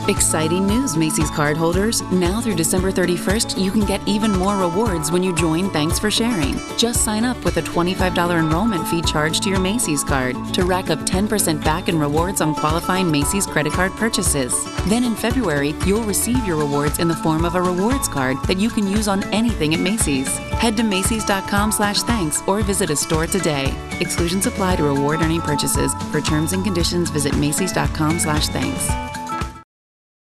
Exciting news, Macy's cardholders. Now through December 31st, you can get even more rewards when you join Thanks for Sharing. Just sign up with a $25 enrollment fee charged to your Macy's card to rack up 10% back in rewards on qualifying Macy's credit card purchases. Then in February, you'll receive your rewards in the form of a rewards card that you can use on anything at Macy's. Head to Macys.com/thanks or visit a store today. Exclusions apply to reward earning purchases. For terms and conditions, visit Macys.com/thanks.